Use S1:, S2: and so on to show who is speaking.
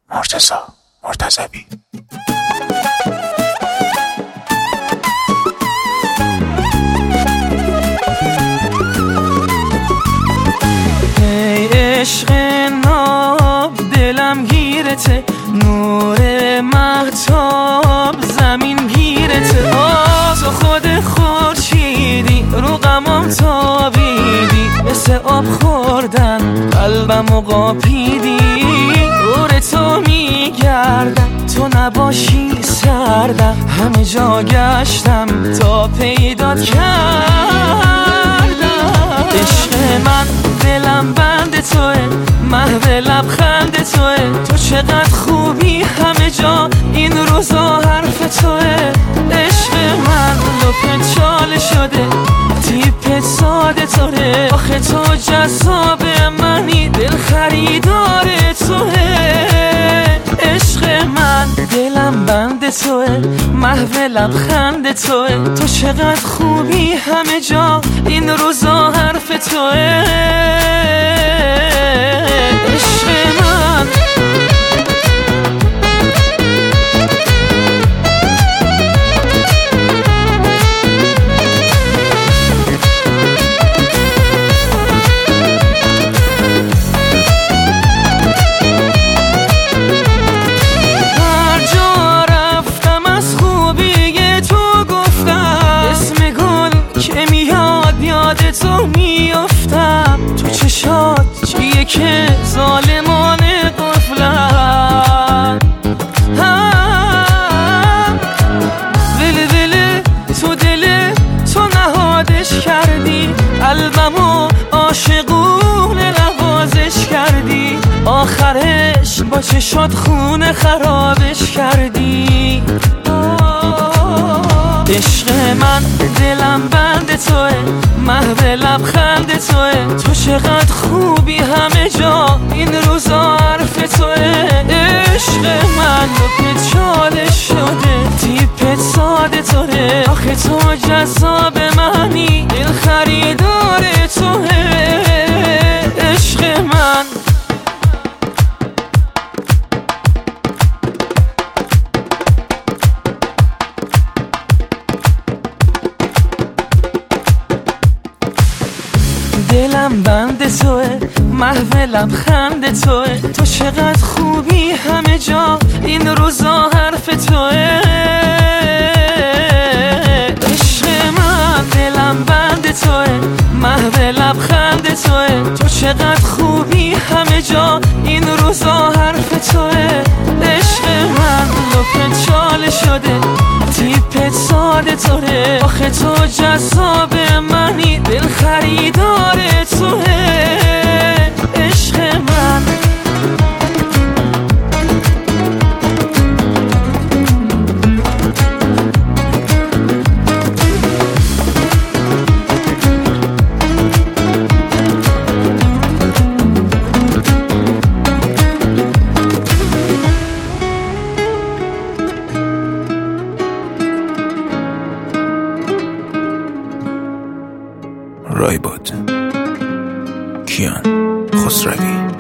S1: مرتضی مرتضوی.
S2: ای عشق ناب دلم گیرته، نور مهتاب زمین گیرته. تو خود خورشیدی رو غمام تابیدی، مثل آب خوردن قلبمو قاپیدی. دور تو میگردم تو نباشی سردم، همه جا گشتم تا پیدات کردم. عشق من دلم بند توه، محو لبخند توه. تو چقدر خوبی همه جا این روزا حرف توه. عشق من لپت چاله شده، تیپت ساده توه. آخه تو جذاب منی، دل خریدار توه. عشق من دلم بند توه، محو لبخند توه. تو چقدر خوبی همه جا این روزا حرف توه. عشق من تو میافتم، تو چشات چیه که ظالمانه قفلم. وله وله تو دل تو نهادش کردی، قلبمو عاشقونه نوازش کردی. آخرش با چشات خونه خرابش کردی. عشق من دلم بند توه، محو لبخند توه. تو چقدر خوبی همه جا این روزا حرف توه. عشق من لپت چاله شده، تیپت ساده توه. آخه تو جذاب منی، دل خریدار توه. عشق من دلم بند توه، محو لبخند توه. تو چقدر خوبی همه جا این روزا حرف توه. عشق من دلم بند توه، محو لبخند توه. تو چقدر خوبی همه جا این روزا حرف توه. عشق من لپت چاله شده، تیپت ساده توه. آخه تو جذاب منی، دل خریدار توه. عشق من
S1: رایباد کیان خسروی.